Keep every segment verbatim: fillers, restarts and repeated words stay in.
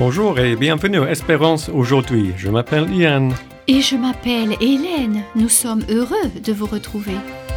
Bonjour et bienvenue à Espérance aujourd'hui. Je m'appelle Ian. Et je m'appelle Hélène. Nous sommes heureux de vous retrouver.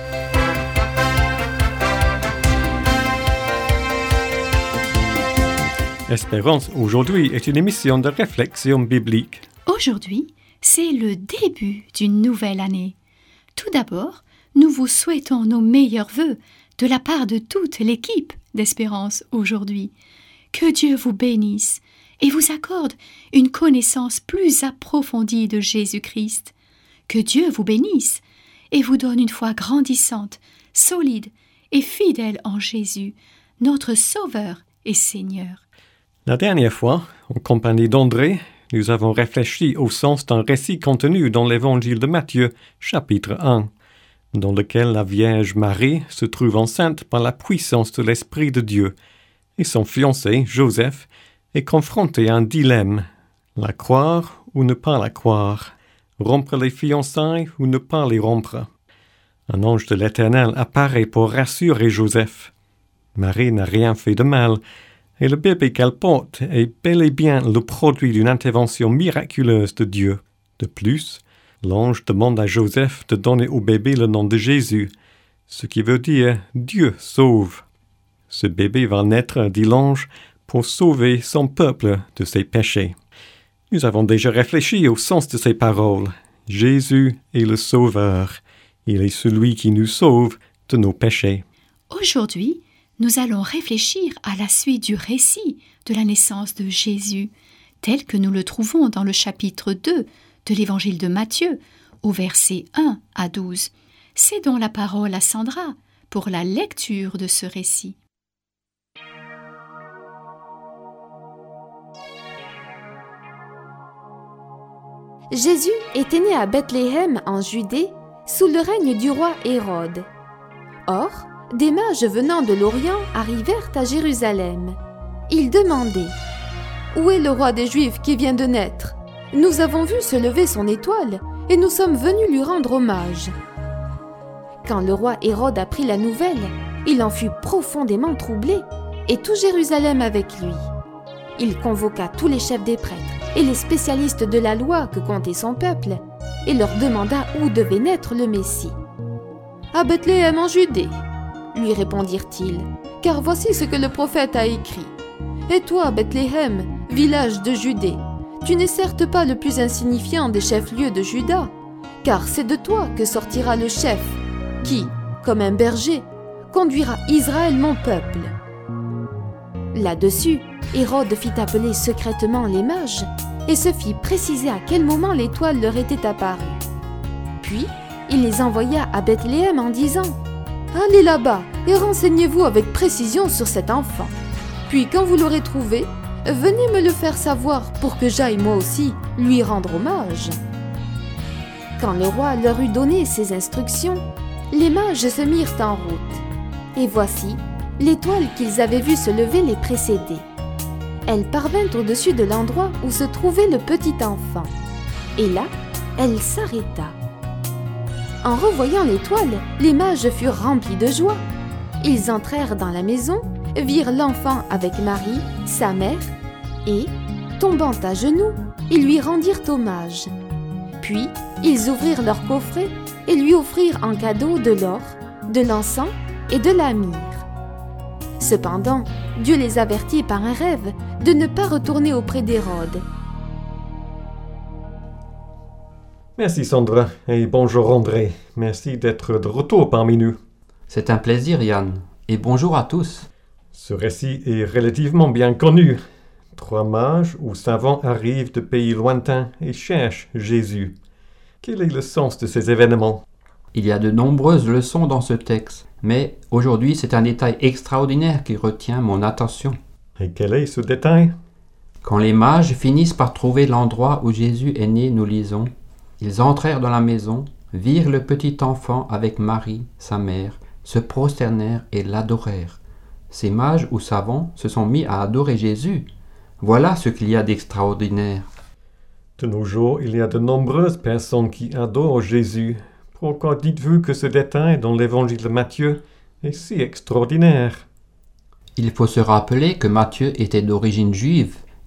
Espérance aujourd'hui est une émission de réflexion biblique. Aujourd'hui, c'est le début d'une nouvelle année. Tout d'abord, nous vous souhaitons nos meilleurs vœux de la part de toute l'équipe d'Espérance aujourd'hui. Que Dieu vous bénisse et vous accorde une connaissance plus approfondie de Jésus-Christ. Que Dieu vous bénisse et vous donne une foi grandissante, solide et fidèle en Jésus, notre Sauveur et Seigneur. La dernière fois, en compagnie d'André, nous avons réfléchi au sens d'un récit contenu dans l'Évangile de Matthieu, chapitre un, dans lequel la Vierge Marie se trouve enceinte par la puissance de l'Esprit de Dieu, et son fiancé, Joseph, est confronté à un dilemme, la croire ou ne pas la croire, rompre les fiançailles ou ne pas les rompre. Un ange de l'Éternel apparaît pour rassurer Joseph. Marie n'a rien fait de mal, et le bébé qu'elle porte est bel et bien le produit d'une intervention miraculeuse de Dieu. De plus, l'ange demande à Joseph de donner au bébé le nom de Jésus, ce qui veut dire « Dieu sauve ». Ce bébé va naître, dit l'ange, pour sauver son peuple de ses péchés. Nous avons déjà réfléchi au sens de ces paroles. Jésus est le Sauveur. Il est celui qui nous sauve de nos péchés. Aujourd'hui, nous allons réfléchir à la suite du récit de la naissance de Jésus, tel que nous le trouvons dans le chapitre deux de l'Évangile de Matthieu, au verset un à douze. Cédons la parole à Sandra pour la lecture de ce récit. Jésus était né à Bethléem en Judée, sous le règne du roi Hérode. Or, des mages venant de l'Orient arrivèrent à Jérusalem. Ils demandaient « Où est le roi des Juifs qui vient de naître ? Nous avons vu se lever son étoile et nous sommes venus lui rendre hommage. » Quand le roi Hérode apprit la nouvelle, il en fut profondément troublé, et tout Jérusalem avec lui. Il convoqua tous les chefs des prêtres et les spécialistes de la loi que comptait son peuple, et leur demanda où devait naître le Messie. « À Bethléem en Judée », lui répondirent-ils, « car voici ce que le prophète a écrit. Et toi, Bethléem, village de Judée, tu n'es certes pas le plus insignifiant des chefs-lieux de Juda, car c'est de toi que sortira le chef, qui, comme un berger, conduira Israël mon peuple. » Là-dessus, Hérode fit appeler secrètement les mages et se fit préciser à quel moment l'étoile leur était apparue. Puis, il les envoya à Bethléem en disant « Allez là-bas et renseignez-vous avec précision sur cet enfant. Puis, quand vous l'aurez trouvé, venez me le faire savoir pour que j'aille moi aussi lui rendre hommage. » Quand le roi leur eut donné ces instructions, les mages se mirent en route. Et voici, l'étoile qu'ils avaient vue se lever les précédait. Elle parvint au-dessus de l'endroit où se trouvait le petit enfant. Et là, elle s'arrêta. En revoyant l'étoile, les mages furent remplis de joie. Ils entrèrent dans la maison, virent l'enfant avec Marie, sa mère, et, tombant à genoux, ils lui rendirent hommage. Puis, ils ouvrirent leur coffret et lui offrirent en cadeau de l'or, de l'encens et de la myrrhe. Cependant, Dieu les avertit par un rêve de ne pas retourner auprès d'Hérode. Merci Sandra et bonjour André. Merci d'être de retour parmi nous. C'est un plaisir Yann et bonjour à tous. Ce récit est relativement bien connu. Trois mages ou savants arrivent de pays lointains et cherchent Jésus. Quel est le sens de ces événements ? Il y a de nombreuses leçons dans ce texte, mais aujourd'hui c'est un détail extraordinaire qui retient mon attention. Et quel est ce détail ? Quand les mages finissent par trouver l'endroit où Jésus est né, nous lisons « Ils entrèrent dans la maison, virent le petit enfant avec Marie, sa mère, se prosternèrent et l'adorèrent. Ces mages ou savants se sont mis à adorer Jésus. Voilà ce qu'il y a d'extraordinaire. » De nos jours, il y a de nombreuses personnes qui adorent Jésus. Pourquoi dites-vous que ce détail dans l'Évangile de Matthieu est si extraordinaire ? Il faut se rappeler que Matthieu était d'origine juive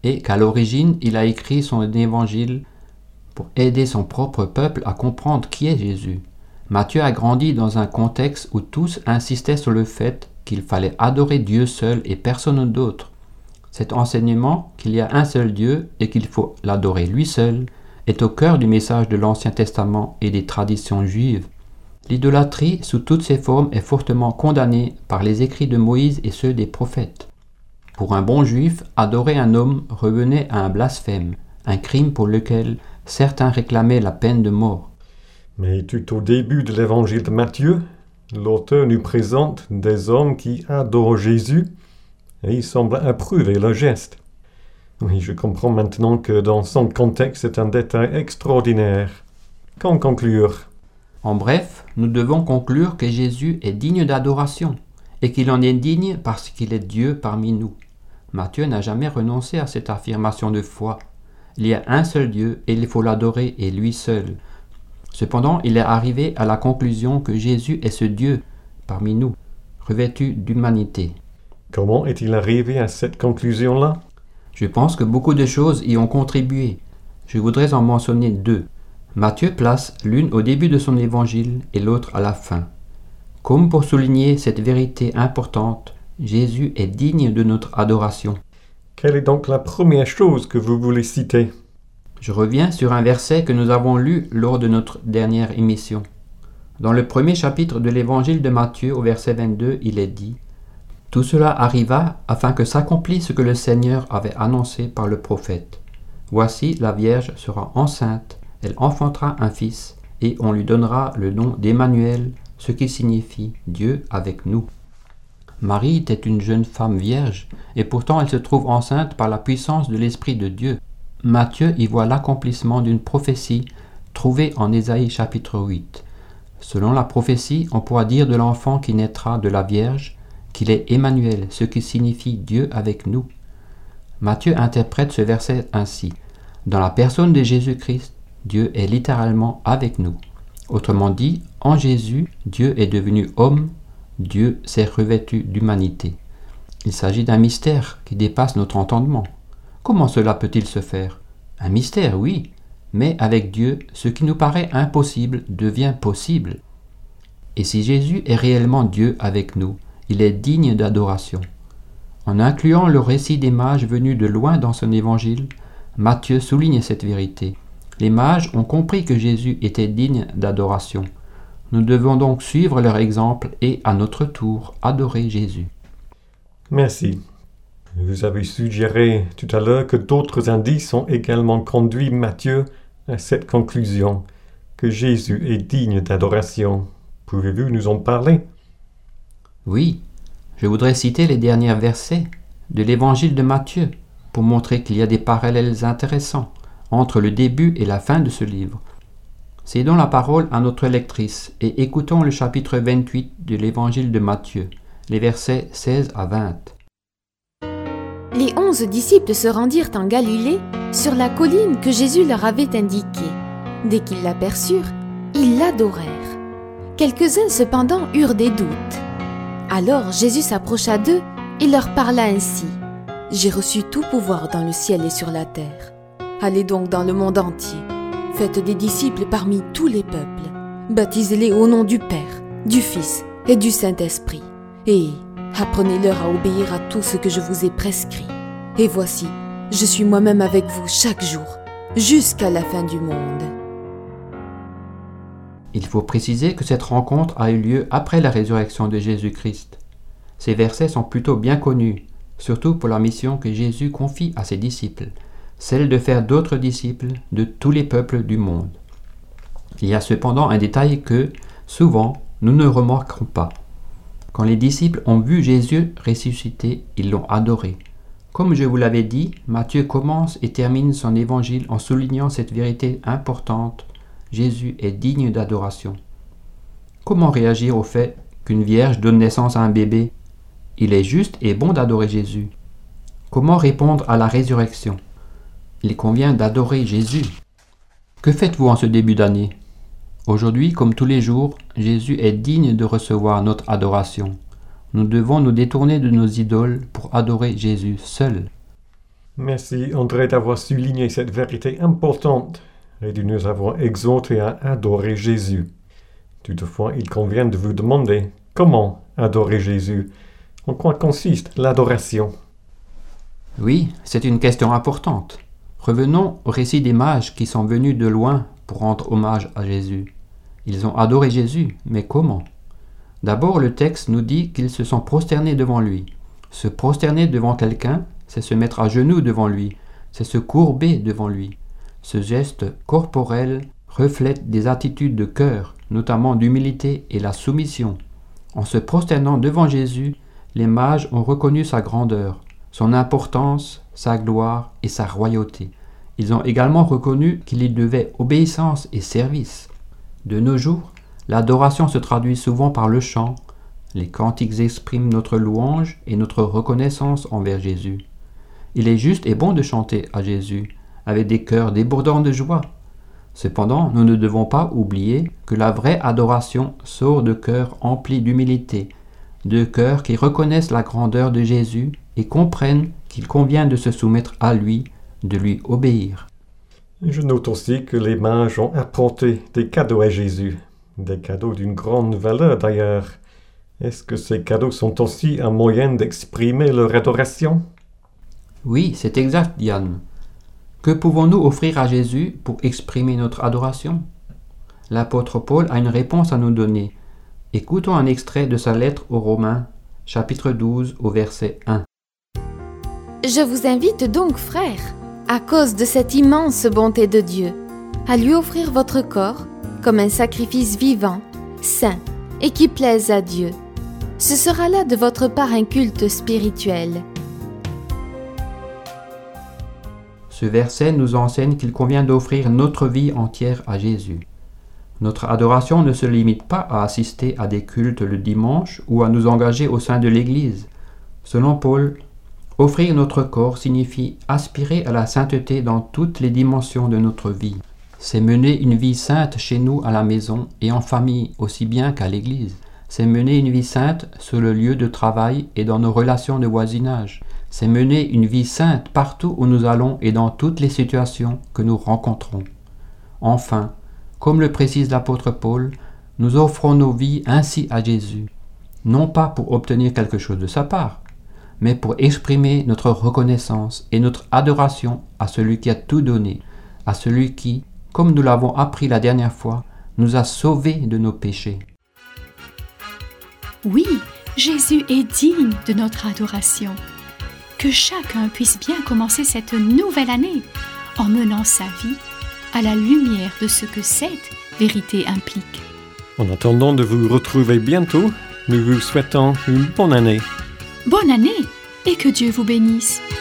et qu'à l'origine, il a écrit son évangile pour aider son propre peuple à comprendre qui est Jésus. Matthieu a grandi dans un contexte où tous insistaient sur le fait qu'il fallait adorer Dieu seul et personne d'autre. Cet enseignement qu'il y a un seul Dieu et qu'il faut l'adorer lui seul est au cœur du message de l'Ancien Testament et des traditions juives. L'idolâtrie sous toutes ses formes est fortement condamnée par les écrits de Moïse et ceux des prophètes. Pour un bon juif, adorer un homme revenait à un blasphème, un crime pour lequel certains réclamaient la peine de mort. Mais tout au début de l'évangile de Matthieu, l'auteur nous présente des hommes qui adorent Jésus et il semble approuver leur geste. Oui, je comprends maintenant que dans son contexte, c'est un détail extraordinaire. Qu'en conclure ? En bref, nous devons conclure que Jésus est digne d'adoration et qu'il en est digne parce qu'il est Dieu parmi nous. Matthieu n'a jamais renoncé à cette affirmation de foi. Il y a un seul Dieu et il faut l'adorer et lui seul. Cependant, il est arrivé à la conclusion que Jésus est ce Dieu parmi nous, revêtu d'humanité. Comment est-il arrivé à cette conclusion-là ? Je pense que beaucoup de choses y ont contribué. Je voudrais en mentionner deux. Matthieu place l'une au début de son évangile et l'autre à la fin. Comme pour souligner cette vérité importante, Jésus est digne de notre adoration. Quelle est donc la première chose que vous voulez citer ? Je reviens sur un verset que nous avons lu lors de notre dernière émission. Dans le premier chapitre de l'évangile de Matthieu, au verset vingt-deux, il est dit « Tout cela arriva afin que s'accomplisse ce que le Seigneur avait annoncé par le prophète. Voici, la Vierge sera enceinte, elle enfantera un fils, et on lui donnera le nom d'Emmanuel, ce qui signifie Dieu avec nous. » Marie était une jeune femme vierge, et pourtant elle se trouve enceinte par la puissance de l'Esprit de Dieu. Matthieu y voit l'accomplissement d'une prophétie trouvée en Ésaïe chapitre huit. Selon la prophétie, on pourra dire de l'enfant qui naîtra de la Vierge qu'il est Emmanuel, ce qui signifie Dieu avec nous. Matthieu interprète ce verset ainsi. Dans la personne de Jésus-Christ, Dieu est littéralement avec nous. Autrement dit, en Jésus, Dieu est devenu homme, Dieu s'est revêtu d'humanité. Il s'agit d'un mystère qui dépasse notre entendement. Comment cela peut-il se faire ? Un mystère, oui, mais avec Dieu, ce qui nous paraît impossible devient possible. Et si Jésus est réellement Dieu avec nous, il est digne d'adoration. En incluant le récit des mages venus de loin dans son évangile, Matthieu souligne cette vérité. Les mages ont compris que Jésus était digne d'adoration. Nous devons donc suivre leur exemple et, à notre tour, adorer Jésus. Merci. Vous avez suggéré tout à l'heure que d'autres indices ont également conduit Matthieu à cette conclusion, que Jésus est digne d'adoration. Pouvez-vous nous en parler ? Oui, je voudrais citer les derniers versets de l'évangile de Matthieu pour montrer qu'il y a des parallèles intéressants entre le début et la fin de ce livre. Cédons la parole à notre lectrice et écoutons le chapitre vingt-huit de l'évangile de Matthieu, les versets seize à vingt. Les onze disciples se rendirent en Galilée, sur la colline que Jésus leur avait indiquée. Dès qu'ils l'aperçurent, ils l'adorèrent. Quelques-uns cependant eurent des doutes. Alors Jésus s'approcha d'eux et leur parla ainsi. « J'ai reçu tout pouvoir dans le ciel et sur la terre. Allez donc dans le monde entier. Faites des disciples parmi tous les peuples. Baptisez-les au nom du Père, du Fils et du Saint-Esprit. Et apprenez-leur à obéir à tout ce que je vous ai prescrit. Et voici, je suis moi-même avec vous chaque jour, jusqu'à la fin du monde. » Il faut préciser que cette rencontre a eu lieu après la résurrection de Jésus-Christ. Ces versets sont plutôt bien connus, surtout pour la mission que Jésus confie à ses disciples, celle de faire d'autres disciples de tous les peuples du monde. Il y a cependant un détail que, souvent, nous ne remarquerons pas. Quand les disciples ont vu Jésus ressuscité, ils l'ont adoré. Comme je vous l'avais dit, Matthieu commence et termine son évangile en soulignant cette vérité importante. Jésus est digne d'adoration. Comment réagir au fait qu'une vierge donne naissance à un bébé ? Il est juste et bon d'adorer Jésus. Comment répondre à la résurrection ? Il convient d'adorer Jésus. Que faites-vous en ce début d'année ? Aujourd'hui, comme tous les jours, Jésus est digne de recevoir notre adoration. Nous devons nous détourner de nos idoles pour adorer Jésus seul. Merci André d'avoir souligné cette vérité importante et de nous avoir exhortés à adorer Jésus. Toutefois, il convient de vous demander comment adorer Jésus. En quoi consiste l'adoration? Oui, c'est une question importante. Revenons au récit des mages qui sont venus de loin pour rendre hommage à Jésus. Ils ont adoré Jésus, mais comment? D'abord, le texte nous dit qu'ils se sont prosternés devant lui. Se prosterner devant quelqu'un, c'est se mettre à genoux devant lui, c'est se courber devant lui. Ce geste corporel reflète des attitudes de cœur, notamment d'humilité et la soumission. En se prosternant devant Jésus, les mages ont reconnu sa grandeur, son importance, sa gloire et sa royauté. Ils ont également reconnu qu'il y devait obéissance et service. De nos jours, l'adoration se traduit souvent par le chant. Les cantiques expriment notre louange et notre reconnaissance envers Jésus. Il est juste et bon de chanter à Jésus, avec des cœurs débordants de joie. Cependant, nous ne devons pas oublier que la vraie adoration sort de cœurs emplis d'humilité, de cœurs qui reconnaissent la grandeur de Jésus et comprennent qu'il convient de se soumettre à lui, de lui obéir. Je note aussi que les mages ont apporté des cadeaux à Jésus, des cadeaux d'une grande valeur d'ailleurs. Est-ce que ces cadeaux sont aussi un moyen d'exprimer leur adoration? Oui, c'est exact, Diane. Que pouvons-nous offrir à Jésus pour exprimer notre adoration? L'apôtre Paul a une réponse à nous donner. Écoutons un extrait de sa lettre aux Romains, chapitre douze, au verset un. Je vous invite donc, frères, à cause de cette immense bonté de Dieu, à lui offrir votre corps comme un sacrifice vivant, saint et qui plaise à Dieu. Ce sera là de votre part un culte spirituel. Ce verset nous enseigne qu'il convient d'offrir notre vie entière à Jésus. Notre adoration ne se limite pas à assister à des cultes le dimanche ou à nous engager au sein de l'Église. Selon Paul, offrir notre corps signifie aspirer à la sainteté dans toutes les dimensions de notre vie. C'est mener une vie sainte chez nous à la maison et en famille aussi bien qu'à l'Église. C'est mener une vie sainte sur le lieu de travail et dans nos relations de voisinage. C'est mener une vie sainte partout où nous allons et dans toutes les situations que nous rencontrons. Enfin, comme le précise l'apôtre Paul, nous offrons nos vies ainsi à Jésus, non pas pour obtenir quelque chose de sa part, mais pour exprimer notre reconnaissance et notre adoration à celui qui a tout donné, à celui qui, comme nous l'avons appris la dernière fois, nous a sauvés de nos péchés. Oui, Jésus est digne de notre adoration. Que chacun puisse bien commencer cette nouvelle année en menant sa vie à la lumière de ce que cette vérité implique. En attendant de vous retrouver bientôt, nous vous souhaitons une bonne année. Bonne année et que Dieu vous bénisse.